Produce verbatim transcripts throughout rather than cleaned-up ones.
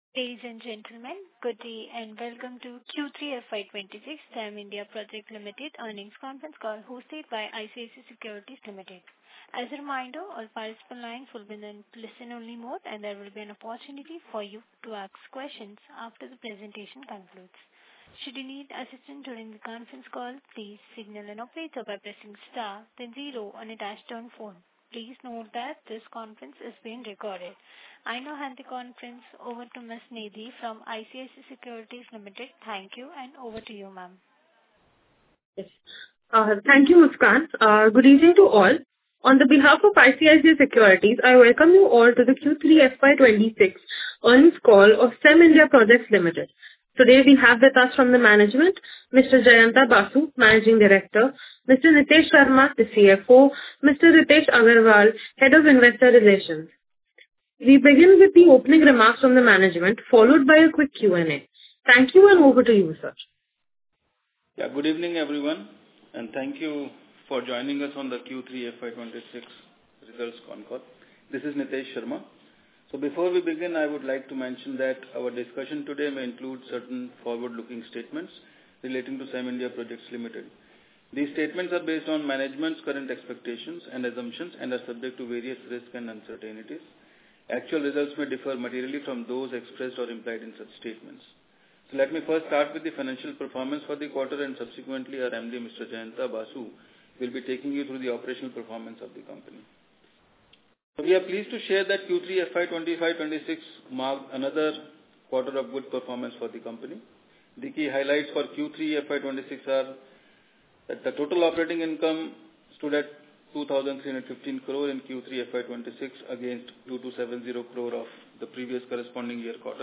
Ladies and gentlemen, good day and welcome to Q three F Y twenty-six SAM India Project Limited earnings conference call hosted by I C I C I Securities Limited. As a reminder, all participant lines will be in listen-only mode, and there will be an opportunity for you to ask questions after the presentation concludes. Should you need assistance during the conference call, please signal an operator by pressing star then zero on a touch-tone phone. Please note that this conference is being recorded. I now hand the conference over to Miz Nidhi from I C I C I Securities Limited. Thank you, and over to you, ma'am. Yes. Uh, Thank you, Muskan. Uh, Good evening to all. On the behalf of I C I C I Securities, I welcome you all to the Q three F Y twenty-six earnings call of SAM India Projects Limited. Today we have with us from the management, Mister Jayanta Basu, Managing Director, Mister Nitesh Sharma, the C F O, Mister Ritesh Agarwal, Head of Investor Relations. We begin with the opening remarks from the management, followed by a quick Q and A. Thank you, and over to you, sir. Yeah, good evening, everyone, and thank you for joining us on the Q three F Y twenty-six results con call. This is Nitesh Sharma. So before we begin, I would like to mention that our discussion today may include certain forward-looking statements relating to SAM India Projects Limited. These statements are based on management's current expectations and assumptions and are subject to various risks and uncertainties. Actual results may differ materially from those expressed or implied in such statements. So let me first start with the financial performance for the quarter, and subsequently our M D, Mister Jayanta Basu, will be taking you through the operational performance of the company. So we are pleased to share that Q three F Y twenty-five twenty-six marked another quarter of good performance for the company. The key highlights for Q three F Y twenty-six are that the total operating income stood at two thousand three hundred fifteen crore in Q three F Y twenty-six against two thousand two hundred seventy crore of the previous corresponding year quarter.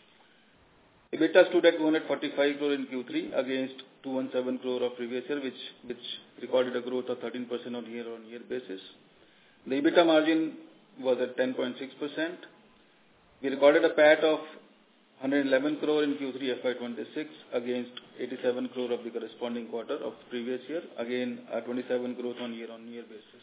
EBITDA stood at two hundred forty-five crore in Q three against two hundred seventeen crore of previous year, which, which recorded a growth of thirteen percent on year-on-year basis. The EBITDA margin was at ten point six percent. We recorded a P A T of one hundred eleven crore in Q three F Y twenty-six against eighty-seven crore of the corresponding quarter of the previous year, again a twenty-seven growth on year-on-year basis.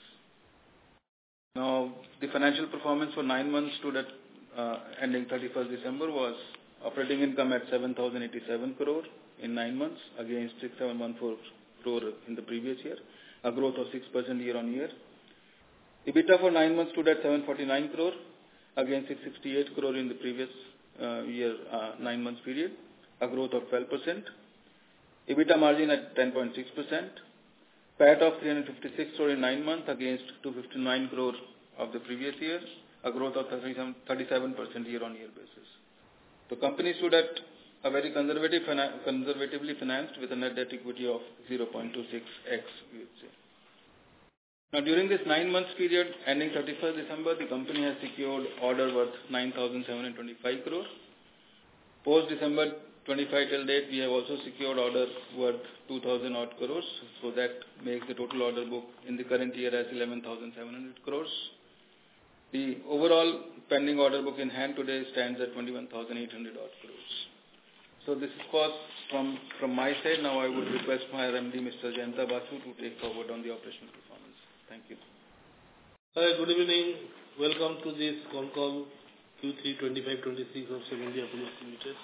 Now, the financial performance for nine months stood at uh, ending thirty-first December was operating income at seven thousand eighty-seven crore in nine months against six thousand seven hundred fourteen crore in the previous year, a growth of six percent year-on-year. EBITDA for nine months stood at seven hundred forty-nine crore against six hundred sixty-eight crore in the previous uh, year uh, nine months period, a growth of twelve percent. EBITDA margin at ten point six percent. P A T of three hundred fifty-six crore in nine months against two hundred fifty-nine crore of the previous year, a growth of thirty-seven percent year-on-year basis. The company stood at a very conservative, conservatively financed with a net debt equity of zero point two six x, we would say. Now, during this nine months period ending thirty-first December, the company has secured order worth nine thousand seven hundred twenty-five crore. Post December twenty-five till date, we have also secured orders worth two thousand odd crores, so that makes the total order book in the current year as eleven thousand seven hundred crores. The overall pending order book in hand today stands at twenty-one thousand eight hundred odd crores. So this is was from, from my side. Now I would request my M D, Mister Jayanta Basu, to take forward on the operational performance. Thank you. Hi, good evening. Welcome to this con call Q three twenty-five twenty-six of SAM India Projects Limited.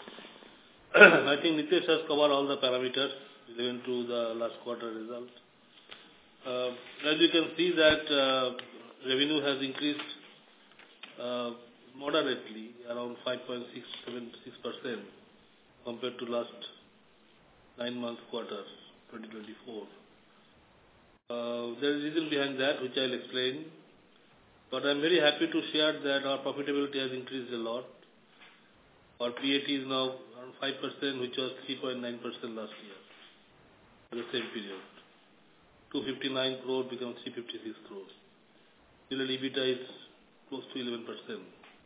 I think Nitesh has covered all the parameters relevant to the last quarter result. Uh, as you can see that uh, revenue has increased uh, moderately, around five point six seven six percent compared to last nine month quarter twenty twenty-four. Uh, there is a reason behind that, which I will explain. But I am very happy to share that our profitability has increased a lot. Our P A T is now around five percent, which was three point nine percent last year, for the same period. two hundred fifty-nine crore becomes three hundred fifty-six crores. Still, EBITDA is close to eleven percent.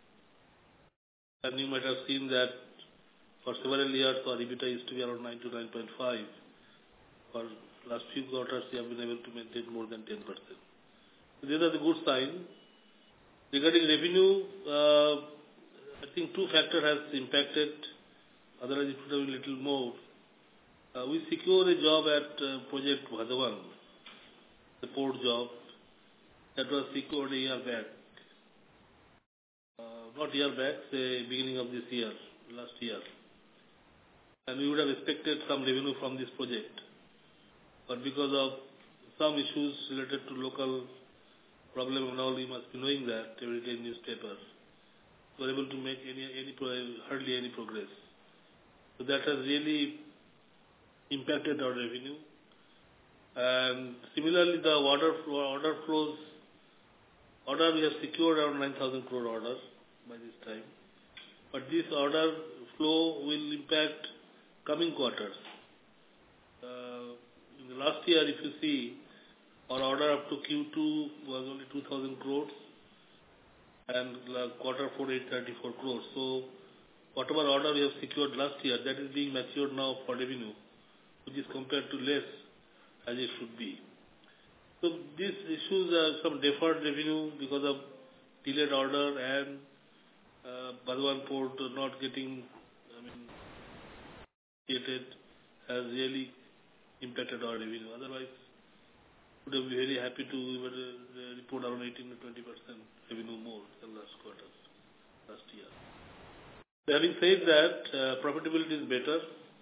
And you might have seen that for several years, our EBITDA used to be around nine to nine point five. For last few quarters, we have been able to maintain more than ten percent. So these are the good signs. Regarding revenue, uh, I think two factors has impacted. Otherwise, it would have been a little more. Uh, we secured a job at uh, Project Bhadavan, the port job, that was secured a year back. Uh, not year back, say beginning of this year, last year. And we would have expected some revenue from this project. But because of some issues related to local problem and all, you must be knowing that every day in newspapers, we were able to make any, any hardly any progress. So that has really impacted our revenue. And similarly, the order flow, order flows, order we have secured around nine thousand crore orders by this time. But this order flow will impact coming quarters. Uh, in the last year, if you see, our order up to Q two was only two thousand crores and quarter four, eight hundred thirty-four crores. So whatever order we have secured last year, that is being matured now for revenue, which is compared to less as it should be. So these issues are some deferred revenue because of delayed order and uh, Bhadwan port not getting, I mean, created has really impacted our revenue. Otherwise, we would have been very happy to uh, report around eighteen to twenty percent revenue more than last quarter, last year. Having said that, uh, profitability is better,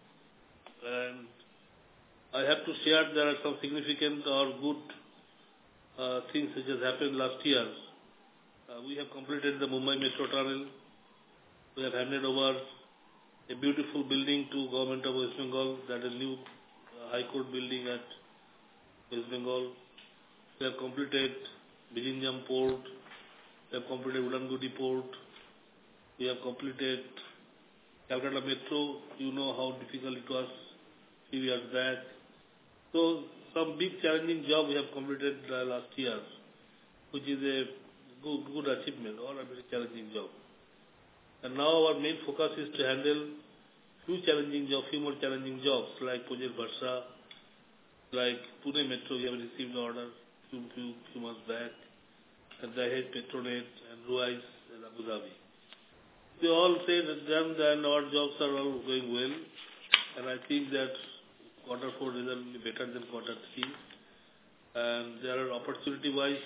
and I have to share there are some significant or good uh, things which has happened last year. Uh, we have completed the Mumbai Metro Tunnel. We have handed over a beautiful building to Government of West Bengal, that is new uh, High Court building at West Bengal. We have completed Vizhinjam Port. We have completed Udangudi Port. We have completed Calcutta Metro. You know how difficult it was a few years back. So some big challenging job we have completed uh, last year, which is a good, good achievement or a very challenging job. And now our main focus is to handle few challenging jobs, few more challenging jobs like Project Varsha, like Pune Metro. We have received the order few, few, few months back, and Dahej Petronet and Ruiz and Abu Dhabi. We all say that them and our jobs are all going well, and I think that quarter four result will be better than quarter three. And there are opportunity-wise,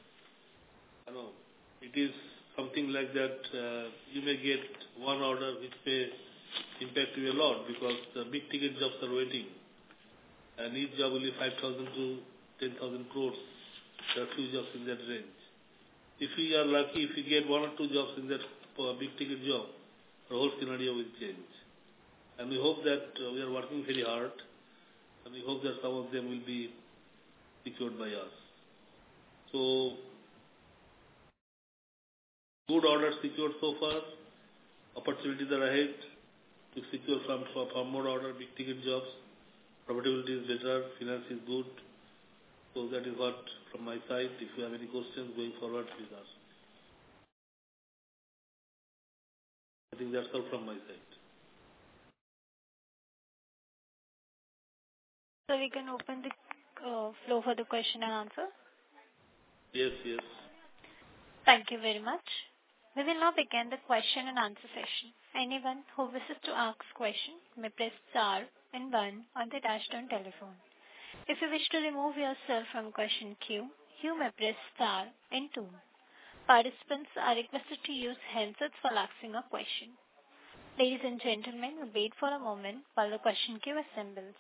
I know, it is something like that. Uh, you may get one order which may impact you a lot because the big ticket jobs are waiting, and each job will be five thousand to ten thousand crores. There are few jobs in that range. If we are lucky, if we get one or two jobs in that uh, big ticket job, the whole scenario will change. And we hope that uh, we are working very hard, and we hope that some of them will be secured by us. So, good orders secured so far, opportunities are ahead to secure some for, for more order, big ticket jobs, profitability is better, finance is good. So that is what from my side. If you have any questions going forward, please ask. I think that's all from my side. So we can open the uh, floor for the question and answer. Yes, yes. Thank you very much. We will now begin the question and answer session. Anyone who wishes to ask question may press star and one on the touchtone telephone. If you wish to remove yourself from question queue, you may press star and two. Participants are requested to use handsets while asking a question. Ladies and gentlemen, we'll wait for a moment while the question queue assembles.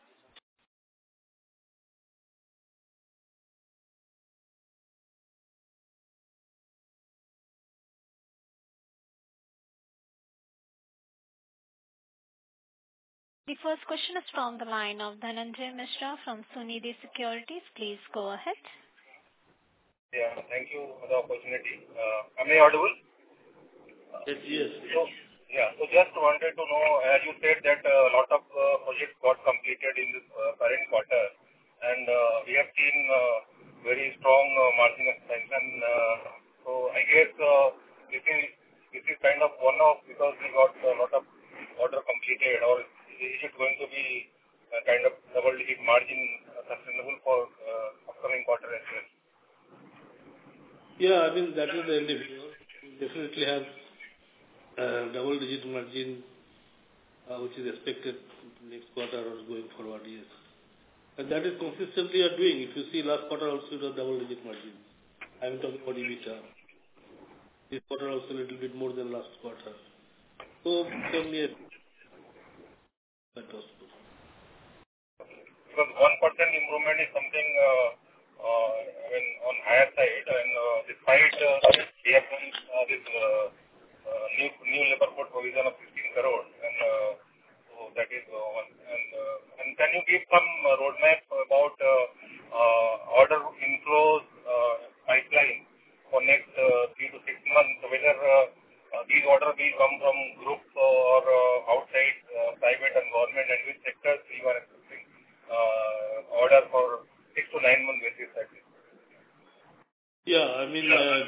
The first question is from the line of Dhananjay Mishra from Sunidhi Securities. Please go ahead. Yeah, thank you for the opportunity. Uh, am I audible? Yes, yes. So, yeah, so just wanted to know, as you said that a lot of uh, projects got completed in this uh, current quarter, and uh, we have seen uh, very strong uh, margin expansion. Uh, so I guess uh, this is this is kind of one-off because we got a lot of order completed, or is it going to be a kind of double-digit margin uh, sustainable for uh, upcoming quarter as well? Yeah, I mean, that is the endeavor. We definitely have uh, double-digit margin, uh, which is expected next quarter or going forward, yes. And that is consistently are doing. If you see last quarter also it was double-digit margin. I'm talking about EBITDA. This quarter also a little bit more than last quarter. So, can be a that was good. Because one percent improvement is something uh, uh, I mean, on higher side, and uh, despite uh, we have done uh, this uh, uh, new new labor code provision of fifteen crore, and uh, so that is uh, one. And uh, and can you give some uh, roadmap about uh, uh, order inflows uh, pipeline for next uh, three to six months? Whether uh, uh, these orders will come from group or uh, outside uh, private and government, and which sectors you are expecting uh, order for six to nine month basis at least. Yeah, I mean, uh,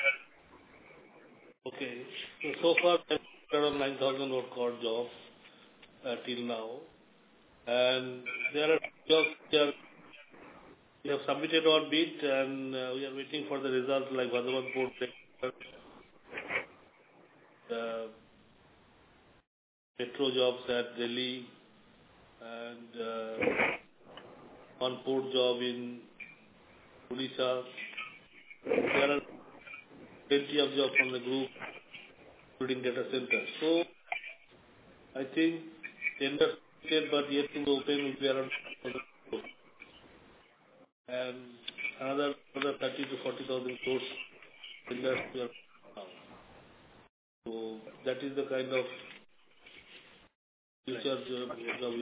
okay. So, so far, I've around nine thousand odd crore jobs uh, till now. And there are jobs which are, we have submitted our bid, and uh, we are waiting for the results like Vadhavan Port, uh, metro jobs at Delhi, and uh, one port job in Odisha. There are plenty of jobs from the group, including data centers. So, I think tenders but yet to open will be around and another another thirty to forty thousand crores tenders we are now. So, that is the kind of future job.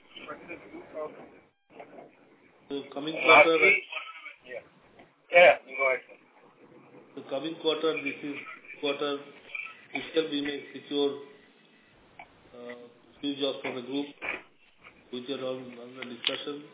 So, coming quarter, Yeah. Yeah, you go ahead. the coming quarter, this is quarter, itself we may secure uh, few jobs for the group, which are on, on the discussion.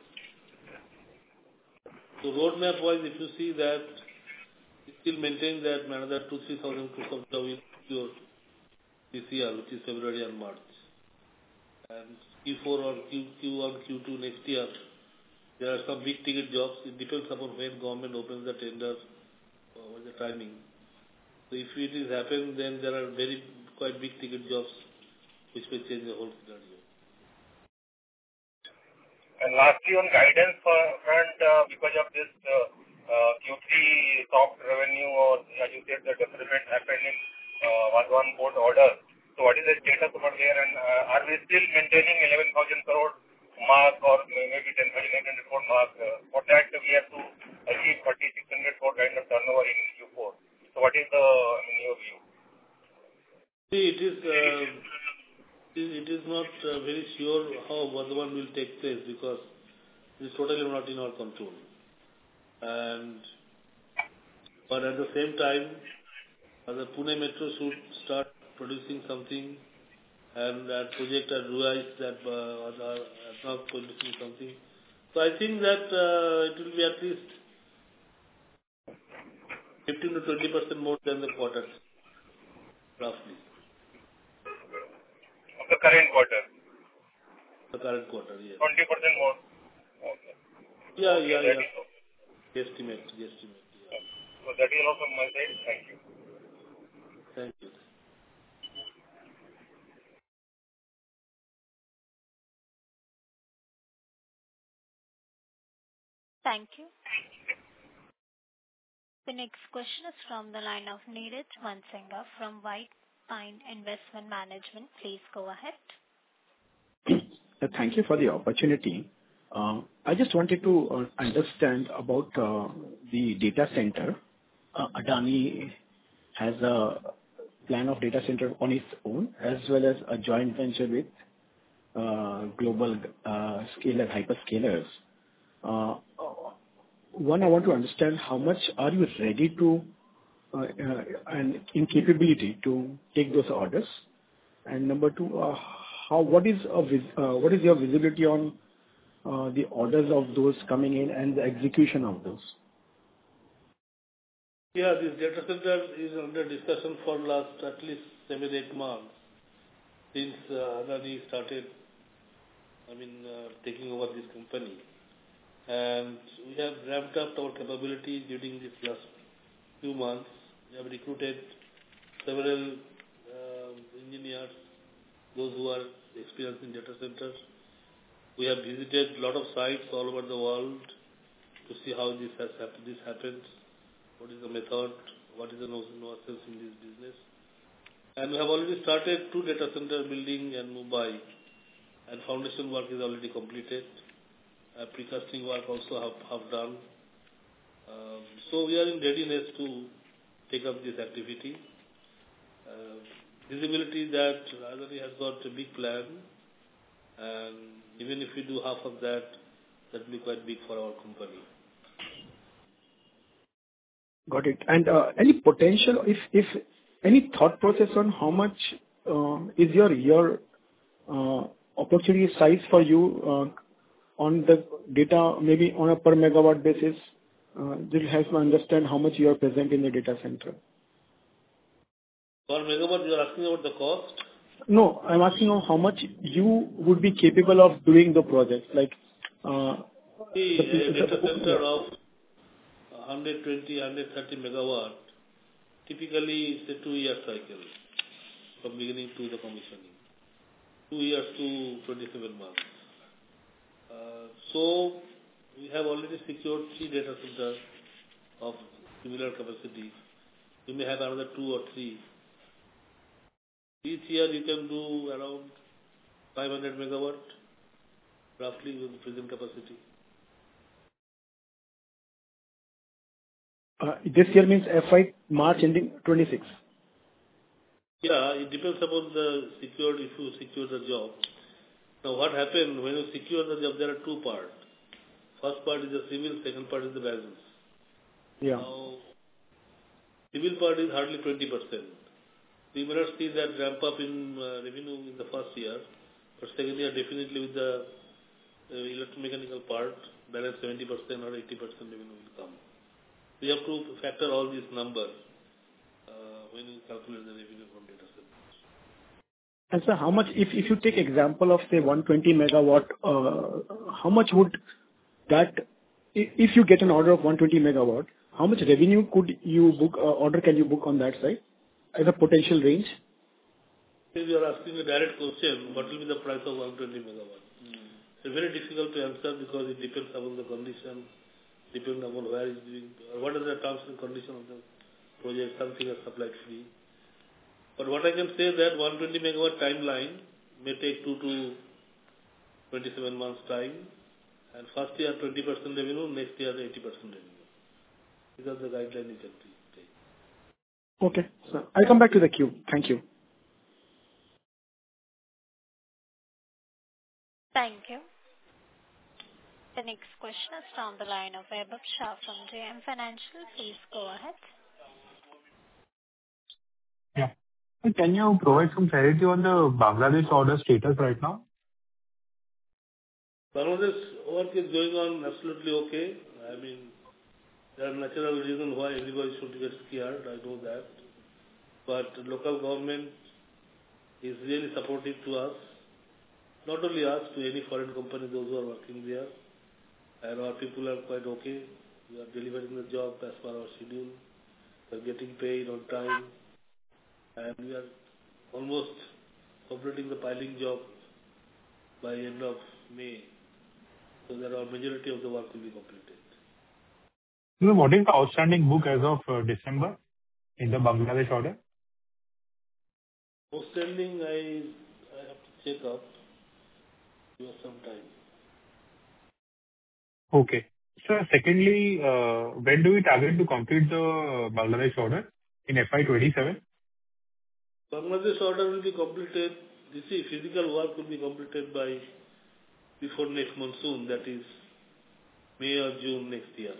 So, roadmap wise, if you see that, we still maintain that another two, three thousand crores of job will secure this year, which is February and March. And Q four or Q, Q1, Q two next year, there are some big ticket jobs. It depends upon when government opens the tender, or the timing. So if it is happen, then there are very quite big ticket jobs which may change the whole scenario. And lastly, on guidance front, uh, because of this uh, uh, Q three soft revenue, or as you said, the deferment happened in uh, Vadhavan Port order. So what is the status over there, and uh, are we still maintaining eleven thousand crore mark, or maybe ten thousand eight hundred crore mark? Uh, for that, we have to achieve thirty-six hundred crore kind of turnover in Q four. So what is the, in your view? See, it is uh, it is not uh, very sure how Vadhavan will take place because it is totally not in our control. And but at the same time, uh, the Pune Metro should start producing something, and that project at Ruais that uh, are now producing something. So I think that uh, it will be at least fifteen to twenty percent more than the quarters, roughly. The current quarter? The current quarter, yes. twenty percent more? Okay. Yeah, okay, yeah, yeah. Is, Estimate, estimate, yeah. So that is also my side. Thank you. Thank you. Thank you. The next question is from the line of Neeraj Mansinga from White Pine Investment Management. Please go ahead. Thank you for the opportunity. Uh, I just wanted to uh, understand about uh, the data center. Uh, Adani has a plan of data center on its own, as well as a joint venture with uh, global uh, scaler hyperscalers. Uh, one, I want to understand how much are you ready to uh, uh, and in capability to take those orders, and number two, uh, how what is a vis, uh, what is your visibility on uh, the orders of those coming in and the execution of those? Yeah, this data center is under discussion for last at least seven, eight months since uh, Adani started, I mean, uh, taking over this company. And we have ramped up our capability during this last few months. We have recruited several uh, engineers, those who are experienced in data centers. We have visited a lot of sites all over the world to see how this has happened, this happens, what is the method, what is the nonsense in this business. And we have already started two data center building in Mumbai, and foundation work is already completed. Uh, precasting work also have, have done. Um, so we are in readiness to take up this activity. Uh, visibility that Adani has got a big plan, and even if we do half of that, that will be quite big for our company. Got it. And uh, any potential, if if any thought process on how much uh, is your your uh, opportunity size for you uh, on the data, maybe on a per megawatt basis, uh, that will help me understand how much you are present in the data center. Per megawatt, you are asking about the cost? No, I'm asking on how much you would be capable of doing the project. Like, uh, See, the, a data the, center of one twenty, one thirty megawatt, typically it's a two-year cycle from beginning to the commissioning. Two years to twenty-seven months. Uh, so, we have already secured three data centers of similar capacity. We may have another two or three. Each year you can do around five hundred megawatt, roughly with the present capacity. uh, this year means F Y March ending twenty-six. Yeah, it depends upon the secured, if you secure the job. Now what happened, when you secure the job, there are two parts. First part is the civil, second part is the balance. Yeah. Now, civil part is hardly twenty percent. We may not see that ramp up in uh, revenue in the first year, but second year definitely with the uh, electromechanical part, balance seventy percent or eighty percent revenue will come. We have to factor all these numbers uh, when you calculate the revenue from data centers. And sir, how much, if, if you take example of say one hundred twenty megawatt, uh, how much would that, i- if you get an order of one hundred twenty megawatt, how much revenue could you book, uh, order can you book on that side as a potential range? If you are asking a direct question, what will be the price of one hundred twenty megawatt? Mm. It's very difficult to answer because it depends upon the condition, depends upon where it's doing, or what are the terms and conditions of the project, something is supplied free. But what I can say that one hundred twenty megawatt timeline may take two to twenty-seven months time, and first year twenty percent revenue, next year eighty percent revenue. These are the guidelines you can take. Okay, sir. I'll come back to the queue. Thank you. Thank you. The next question is from the line of Vaibhav Shah from J M Financial. Please go ahead. Yeah. Can you provide some clarity on the Bangladesh order status right now? Bangladesh work is going on absolutely okay. I mean, there are natural reasons why everybody should get scared, I know that. But the local government is really supportive to us. Not only us, to any foreign company, those who are working there. And our people are quite okay. We are delivering the job as per our schedule. We are getting paid on time. And we are almost completing the piling job by end of May. So that our majority of the work will be completed. So what is the outstanding book as of uh, December in the Bangladesh order? Outstanding, I, I have to check up. Give us some time. Okay. So secondly, uh, when do we target to complete the Bangladesh order in F Y twenty-seven? Bangladesh order will be completed. You see, physical work will be completed by before next monsoon, that is May or June next year.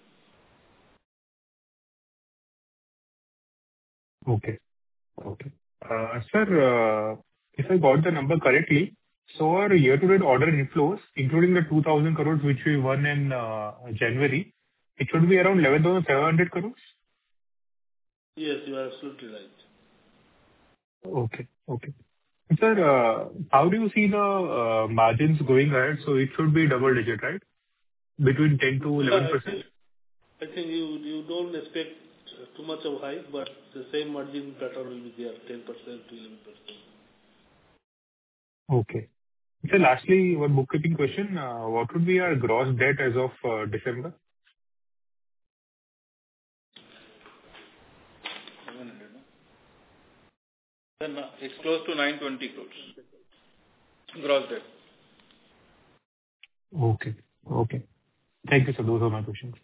Okay. Okay. Uh, Sir, uh, if I got the number correctly, so our year-to-date order inflows, including the two thousand crores which we won in uh, January, it should be around eleven thousand seven hundred crores? Yes, you are absolutely right. Okay. Okay. Sir, uh, how do you see the uh, margins going ahead? So it should be double digit, right? Between ten to Yeah, eleven I percent. think, I think you, you don't expect too much of hike, but the same margin pattern will be there, ten percent to eleven percent. Okay. So lastly, one bookkeeping question. Uh, What would be our gross debt as of uh, December? Then uh, it's close to nine hundred twenty crores gross debt. Okay. Okay. Thank you, sir. Those are my questions.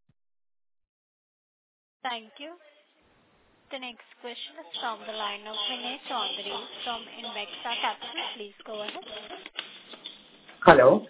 Thank you. The next question is from the line of Vinay Chaudhary from Invexa Capital. Please go ahead. Hello.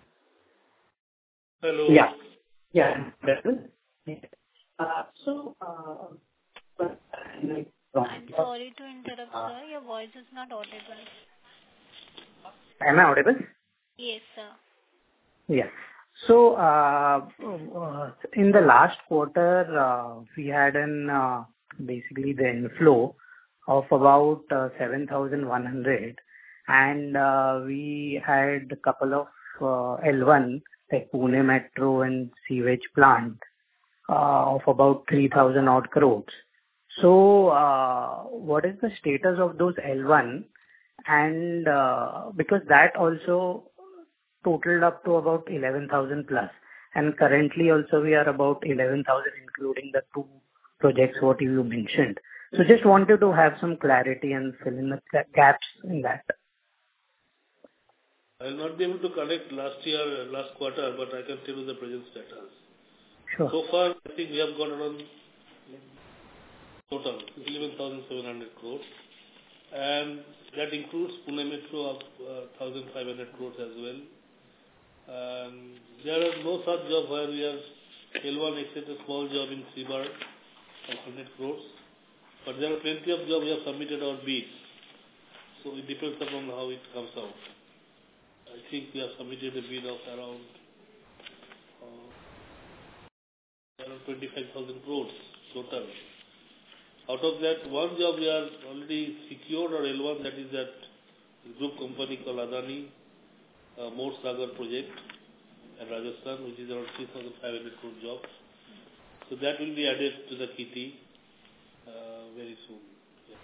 Hello. Yeah. Yeah. Yeah. Uh, so, uh, like, I'm sorry to interrupt, sir. Your voice is not audible. Am I audible? Yes, sir. Yes. So, uh, uh, in the last quarter, uh, we had an uh, basically the inflow of about uh, seven thousand one hundred, and uh, we had a couple of uh, L one, like Pune Metro and sewage plant, uh, of about three thousand odd crores. So, uh, what is the status of those L one? And uh, because that also totaled up to about eleven thousand plus, and currently also we are about eleven thousand, including the two projects what you mentioned. So just wanted to have some clarity and fill in the gaps in that. I will not be able to collect last year, last quarter, but I can tell you the present status. Sure. So far, I think we have got around total eleven thousand seven hundred crores, and that includes Pune Metro of uh, one thousand five hundred crores as well. And there are no such job where we have L one except a small job in Sibar of one hundred crores. But there are plenty of jobs we have submitted our bid. So it depends upon how it comes out. I think we have submitted a bid of around, uh, around twenty-five thousand crores total. Out of that, one job we are already secured or L one, that is that group company called Adani, uh, More Sagar project in Rajasthan, which is around three thousand five hundred crore job. So that will be added to the kitty uh, very soon. Yeah.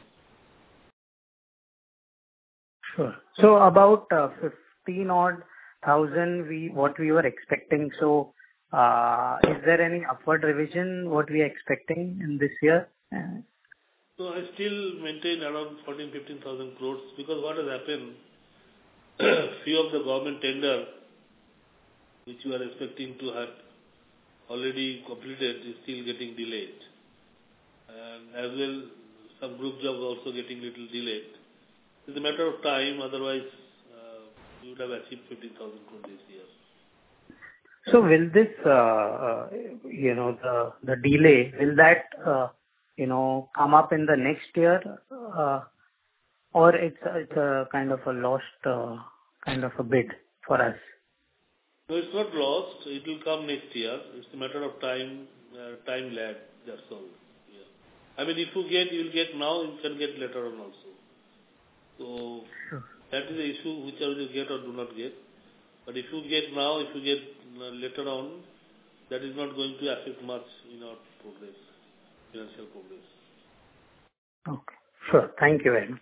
Sure. So about uh, fifteen odd thousand we what we were expecting. So uh, is there any upward revision what we are expecting in this year? Uh, So I still maintain around fourteen, fifteen thousand crores, because what has happened, few of the government tender which you are expecting to have already completed is still getting delayed. And as well, some group jobs also getting little delayed. It's a matter of time, otherwise uh, you would have achieved fifteen thousand crores this year. So will this, uh, uh, you know, the the delay, will that, uh, you know, come up in the next year, uh, or it's a, it's a kind of a lost uh, kind of a bid for us? No, it's not lost. It will come next year. It's a matter of time, uh, time lag. That's all. Yeah. I mean, if you get, you will get now. You can get later on also. So Sure. that is the issue, whichever you get or do not get. But if you get now, if you get uh, later on, that is not going to affect much in our progress, financial progress. Okay. Sure. Thank you very much.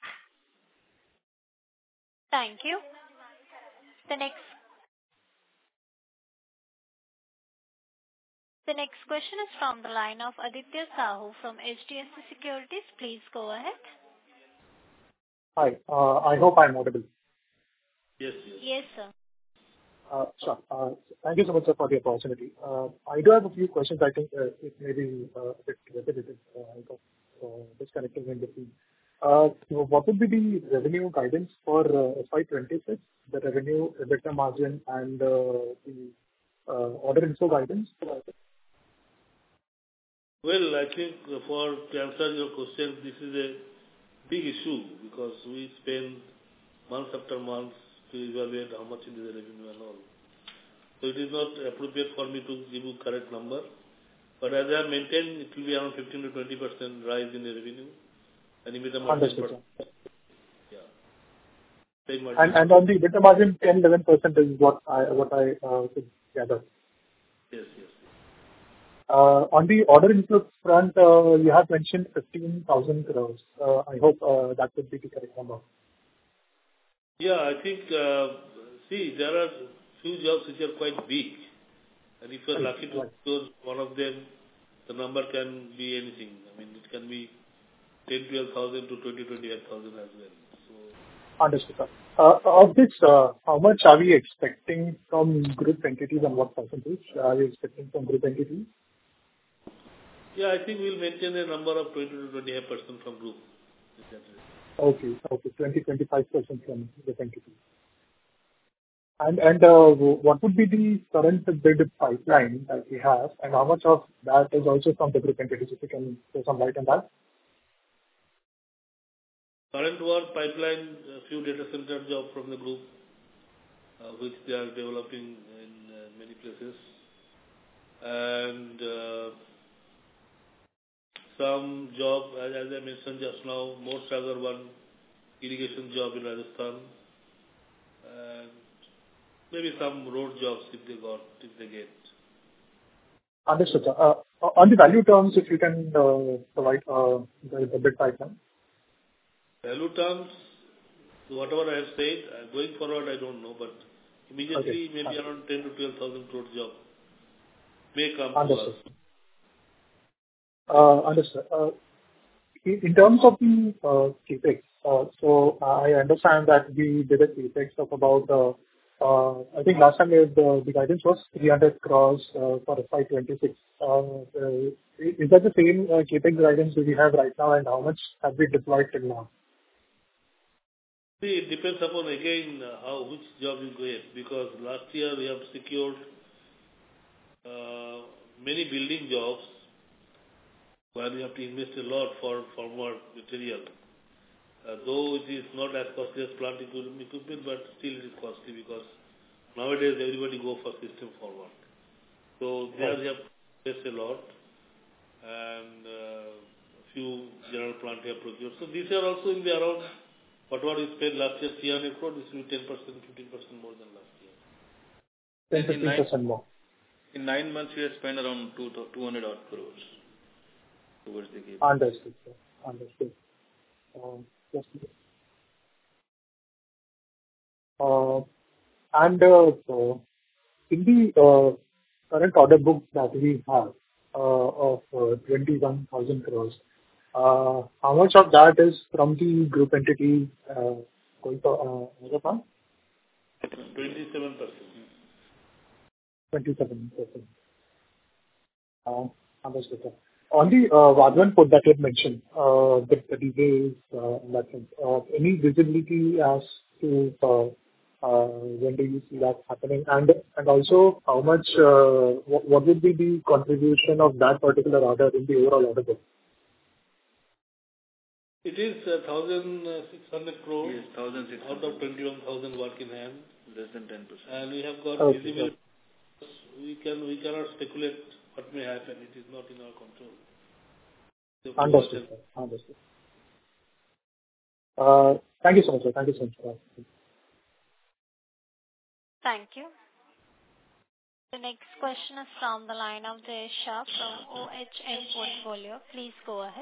Thank you. The next The next question is from the line of Aditya Sahu from H D F C Securities. Please go ahead. Hi. Uh, I hope I'm audible. Yes, yes. Yes, sir. Uh, Sure. Uh, Thank you so much, sir, for the opportunity. Uh, I do have a few questions. I think uh, it may be uh, a bit repetitive. uh, I got uh, disconnected in between. Uh, so What would be the revenue guidance for uh, F Y twenty-six, the revenue, EBITDA margin, and uh, the uh, order inflow guidance? Well, I think for to answer your question, this is a big issue because we spend months after months to evaluate how much is the revenue and all. So it is not appropriate for me to give you correct number. But as I have maintained, it will be around fifteen to twenty percent rise in the revenue. And EBITDA margin. Understood, sir. Yeah. Same margin. And and on the EBITDA margin, ten to eleven percent is what I what I uh, could gather. Yes, yes. Uh, On the order inflow front, uh, you have mentioned fifteen thousand crores. Uh, I hope uh, that would be the correct number. Yeah, I think, uh, see, there are few jobs which are quite big. And if you are Right, lucky to right. close one of them, the number can be anything. I mean, it can be ten, twelve thousand to twenty, twenty-five thousand as well. So, Understood, sir. Uh, Of this, uh, how much are we expecting from group entities and what percentage are we expecting from group entities? yeah, I think we'll maintain a number of twenty to twenty-five percent from group. Okay. Okay. twenty to twenty-five percent from group entities. And and uh, what would be the current bid pipeline that we have, and how much of that is also from the group entities? If you can throw some light on that. Current work pipeline, a few data center jobs from the group, uh, which they are developing in uh, many places. And uh, some job, as, as I mentioned just now, more Sagar one irrigation job in Rajasthan. And maybe some road jobs if they got, if they get. Understood, sir. Uh, On the value terms, if you can uh, provide uh, the the bid pipeline. Value terms, whatever I have said, uh, going forward, I don't know, but immediately Okay. maybe around ten to twelve thousand crore job may come Understood. to us. Uh, Understood. Uh, In in terms of the uh, CapEx, uh, so I understand that we did a CapEx of about, uh, uh, I think last time we- the the guidance was three hundred crores uh, for F Y twenty-six. Uh, uh, Is that the same uh, CapEx guidance that we have right now, and how much have we deployed till now? See, it depends upon again uh, how which job you get, because last year we have secured uh, many building jobs where we have to invest a lot for formwork material. Uh, though it is not as costly as plant equipment, but still it is costly because nowadays everybody go for system forward. So there we have to invest a lot, and uh, a few general plant we have procured. So these are also in the around whatever we spent last year, three hundred crore, this will be ten percent, fifteen percent more than last year. ten to fifteen percent more. In nine months, we have spent around two two hundred odd crores towards the game. Understood, sir. Understood. Uh, Yes, please. Uh, And uh, so in the uh, current order book that we have uh, of uh, twenty-one thousand crores, uh, how much of that is from the group entity uh, going for uh, Rajasthan? twenty-seven percent. twenty-seven percent. Uh, Understood, sir. On the uh, Vadhavan port that you had mentioned, uh, the the delays uh, in that sense, uh, any visibility as to uh, uh, when do you see that happening? And and also, how much, uh, what what would be the contribution of that particular order in the overall order book? It is uh, one thousand six hundred crore Yes, one thousand six hundred. out of twenty-one thousand work in hand. Less than ten percent. And we have got Okay, visibility. We can we cannot speculate what may happen. It is not in our control. So Understood, sir. Understood. Uh, Thank you so much, sir. Thank you so much for that. Thank you. The next question is from the line of Jay Shah from O H N Portfolio. Please go ahead.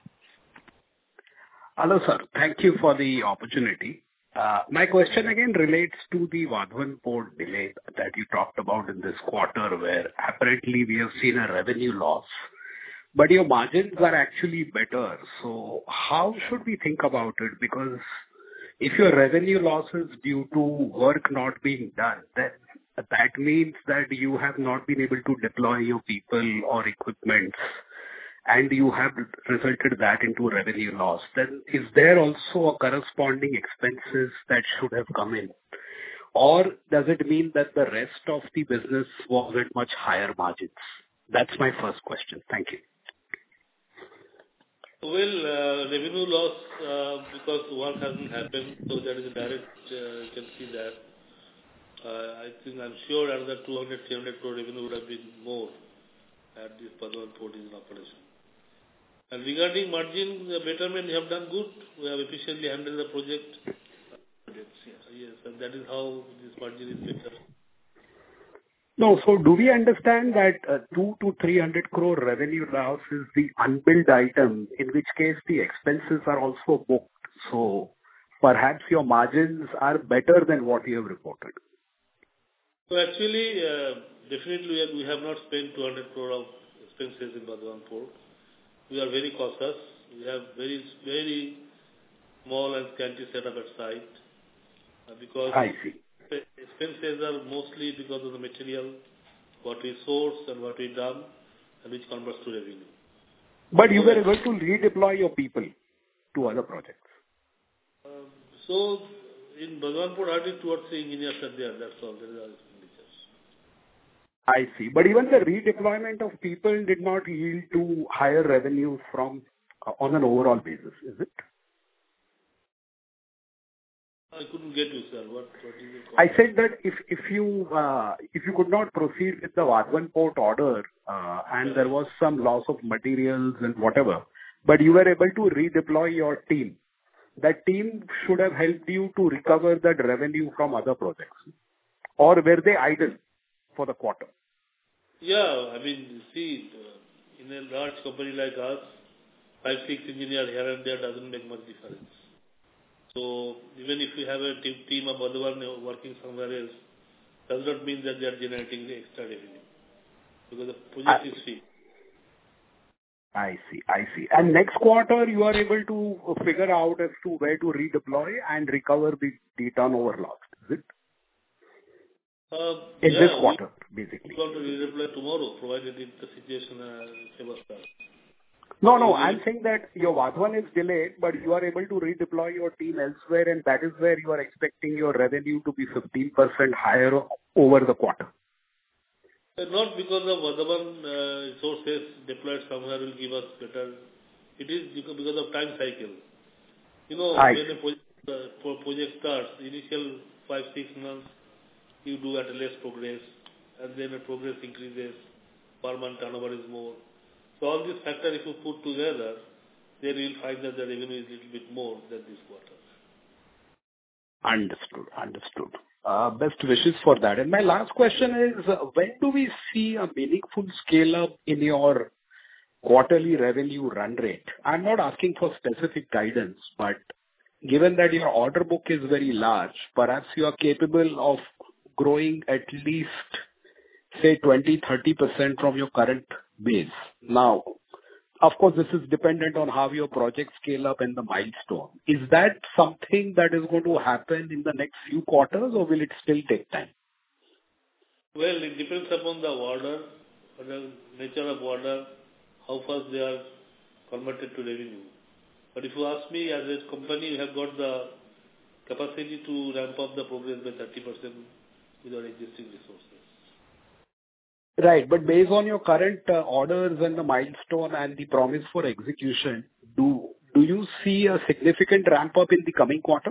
Hello, sir. Thank you for the opportunity. Uh, My question again relates to the Vadhavan port delay that you talked about in this quarter, where apparently we have seen a revenue loss, but your margins are actually better. So how should we think about it? Because if your revenue loss is due to work not being done, then that means that you have not been able to deploy your people or equipment, and you have resulted that into revenue loss. Then is there also a corresponding expenses that should have come in? Or does it mean that the rest of the business was at much higher margins? That's my first question. Thank you. Well, uh, revenue loss uh, because work hasn't happened, so that is a direct, uh, you can see that. Uh, I think I'm sure another two hundred, three hundred crore revenue would have been more at this Vadhavan port is in operation. And regarding margin uh, betterment, we have done good. We have efficiently handled the project. Yes, yes, and that is how this margin is better. No, so do we understand that uh, two to three hundred crore revenue loss is the unbilled item, in which case the expenses are also booked? So perhaps your margins are better than what you have reported. So actually, uh, definitely we have, we have not spent two hundred crore of expenses in Vadhavan port. We are very cautious We have very, very small and scanty setup at site uh, because I see. expenses are mostly because of the material, what we source and what we done, and which converts to revenue. But you were able to redeploy your people to other projects. Um, so, in Bhagwanpur, hardly two or three engineers are there. That's all. There are expenditures. I see. But even the redeployment of people did not yield to higher revenue from uh, on an overall basis, is it? I couldn't get you, sir. What, what is it? I said that if if you uh, if you could not proceed with the Vadhavan port order uh, and there was some loss of materials and whatever, but you were able to redeploy your team, that team should have helped you to recover that revenue from other projects, or were they idle for the quarter? Yeah, I mean, see, in a large company like us, five, six engineers here and there doesn't make much difference. So even if you have a team, team of other one working somewhere else, does not mean that they are generating the extra revenue because the project I, is free. I see, I see. And next quarter, you are able to figure out as to where to redeploy and recover the, the turnover lost, is it? Uh, In yeah, this quarter, basically. We want to redeploy tomorrow, provided if the situation uh, favors us. No, no, I'm saying that your Vadhavan is delayed, but you are able to redeploy your team elsewhere, and that is where you are expecting your revenue to be fifteen percent higher over the quarter. Uh, Not because of Vadhavan uh, resources deployed somewhere will give us better. It is because because of time cycle. You know, I when a project, uh, pro- project starts, initial five, six months, you do at a less progress, and then the progress increases, per month turnover is more. So all these factors, if you put together, then you will find that the revenue is a little bit more than this quarter. Understood. Understood. Uh, Best wishes for that. And my last question is, uh, when do we see a meaningful scale-up in your quarterly revenue run rate? I'm not asking for specific guidance, but given that your order book is very large, perhaps you are capable of growing at least, say, twenty, thirty percent from your current base. Now, of course, this is dependent on how your projects scale up and the milestone. Is that something that is going to happen in the next few quarters, or will it still take time? Well, it depends upon the order, the nature of order, how fast they are converted to revenue. But if you ask me, as a company, we have got the capacity to ramp up the progress by thirty percent with our existing resources. Right. But based on your current uh, orders and the milestone and the promise for execution, do do you see a significant ramp up in the coming quarters?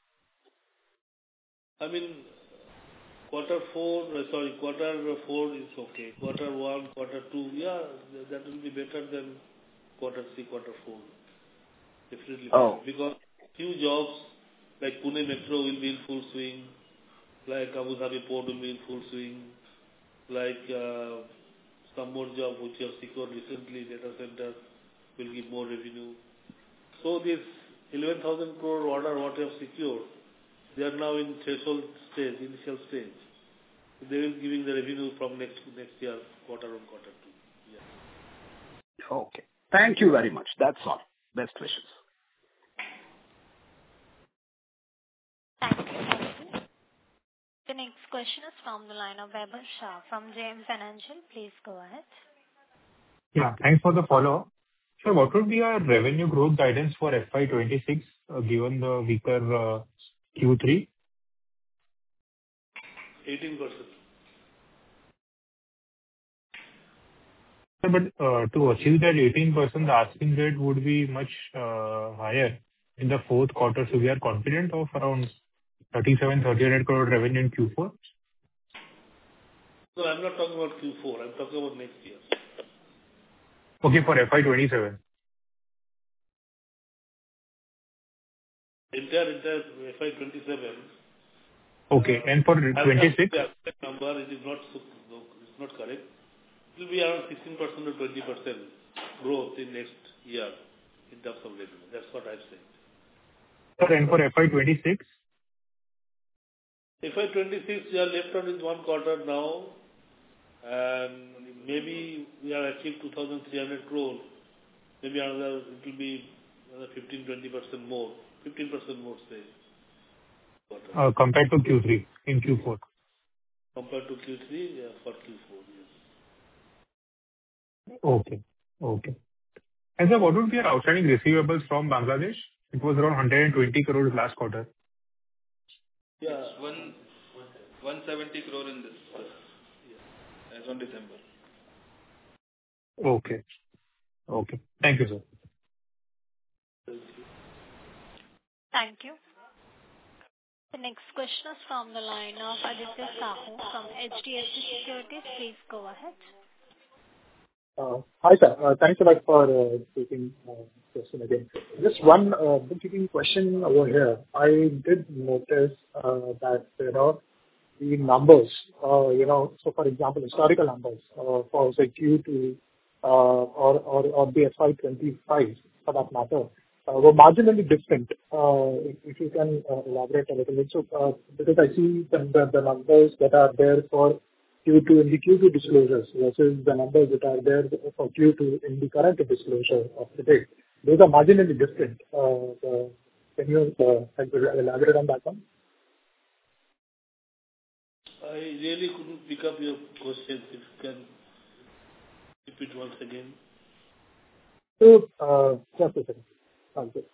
I mean, quarter four, uh, sorry, quarter four is okay. Quarter one, quarter two, yeah, th- that will be better than quarter three, quarter four. Definitely. Oh. Because few jobs like Pune Metro will be in full swing, like Abu Dhabi Port will be in full swing, like uh, some more job which you have secured recently, data center will give more revenue. So this eleven thousand crore order what you have secured, they are now in threshold stage, initial stage. They will giving the revenue from next next year, quarter on quarter two. Yeah. Okay. Thank you very much. That's all. Best wishes. Thank you. The next question is from the line of Vaibhav Shah from J M Financial. Please go ahead. Yeah, thanks for the follow-up. So what would be our revenue growth guidance for F Y twenty-six, uh, given the weaker uh, Q three? eighteen percent. But uh, to achieve that eighteen percent, the asking rate would be much uh, higher in the fourth quarter. So we are confident of around thirty-seven, thirty-eight crore revenue in Q four? No, I'm not talking about Q four. I'm talking about next year. Okay, for F Y twenty-seven. Entire, entire F Y twenty-seven. Okay, and for twenty-six? The number, it is not, so- no, it's not correct. It will be around sixteen percent or twenty percent growth in next year in terms of revenue. That's what I'm saying. Sir, and for F Y twenty-six? F Y twenty-six, we are left on with one quarter now, and maybe we have achieved two thousand three hundred crore maybe another, it will be another fifteen to twenty percent more, fifteen percent more sales. Uh, Compared to Q three in Q four. Compared to Q three, yeah, for Q four, yes. Okay. Okay. And sir, what would be our outstanding receivables from Bangladesh? It was around one hundred twenty crores last quarter. Yeah. It's one, one hundred seventy crore in this, uh, yeah, as on December. Okay. Okay. Thank you, sir. Thank you. The next question is from the line of Aditya Sahu from H D F C Securities. Please go ahead. Uh, Hi, sir. Uh, Thanks a lot for uh, taking uh, question again. Just one uh, bookkeeping question over here. I did notice uh, that, you know, the numbers, uh, you know, so for example, historical numbers uh, for, say, Q two uh, or or or the F Y twenty-five, for that matter, uh, were marginally different. Uh, If if you can uh, elaborate a little bit. So, uh, because I see the the the numbers that are there for Q two in the Q two disclosures versus the numbers that are there for Q two in the current disclosure of the date. Those are marginally different. Uh, uh, Can you uh, elaborate on that one? I really couldn't pick up your questions. If you can repeat once again. So, uh, just a second. I'll just,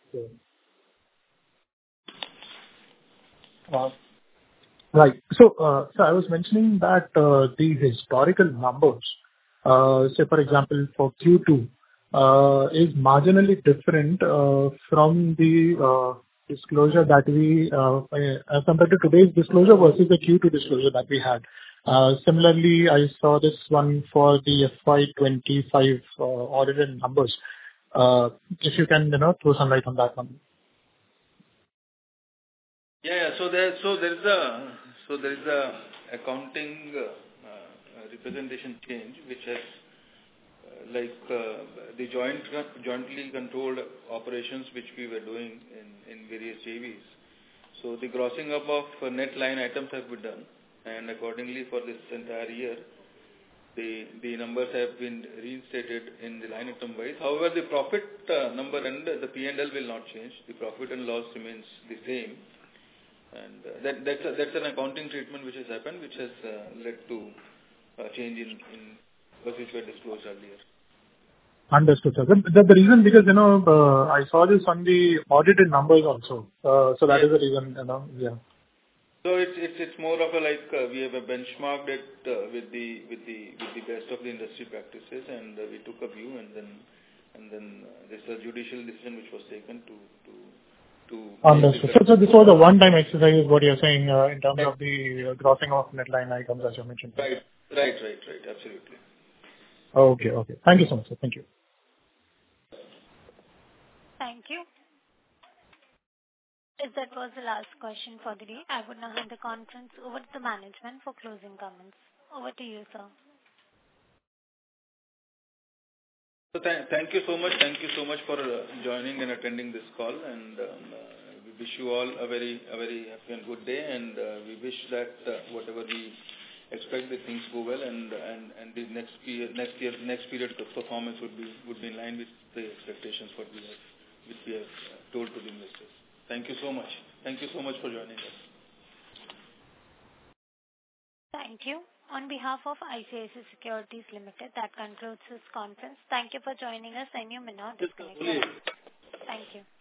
uh, uh, Right. So, uh, so I was mentioning that uh, the historical numbers, uh, say for example for Q two, uh, is marginally different uh, from the uh, disclosure that we, uh, as compared to today's disclosure versus the Q two disclosure that we had. Uh, Similarly, I saw this one for the F Y twenty-five uh, audited numbers. Uh, If you can, you know, throw some light on that one. Yeah, yeah. So there, so there is a, so there is a accounting uh, uh, representation change, which has, uh, like, uh, the joint, jointly controlled operations which we were doing in, in various J Vs. So the grossing up of uh, net line items have been done, and accordingly for this entire year, the the numbers have been reinstated in the line item wise. However, the profit uh, number and the P and L will not change. The profit and loss remains the same. And uh, that, that's, a, that's an accounting treatment which has happened, which has uh, led to a change in, in what which were disclosed earlier. Understood, sir. The, the, the reason, because, you know, uh, I saw this on the audited numbers also. Uh, so that yes. is the reason, you know, yeah. So it's, it's, it's more of a like, uh, we have a benchmarked it uh, with the, with the, with the best of the industry practices, and uh, we took a view, and then, and then uh, this is a judicial decision which was taken to, to Understood. So, so this was a one-time exercise, is what you're saying, uh, in terms of the uh, grossing of net line items, as you mentioned. Right, right, right, right. Absolutely. Okay, okay. Thank you so much, sir. Thank you. Thank you. If that was the last question for the day, I would now hand the conference over to the management for closing comments. Over to you, sir. So th- thank you so much. Thank you so much for uh, joining and attending this call. And um, uh, we wish you all a very, a very happy and good day. And uh, we wish that uh, whatever we expect, that things go well, and and and the next year, next year, next period of performance would be would be in line with the expectations what we have, which we have uh, told to the investors. Thank you so much. Thank you so much for joining us. Thank you. On behalf of I C I C I Securities Limited, that concludes this conference. Thank you for joining us, and you may now disconnect. Thank you.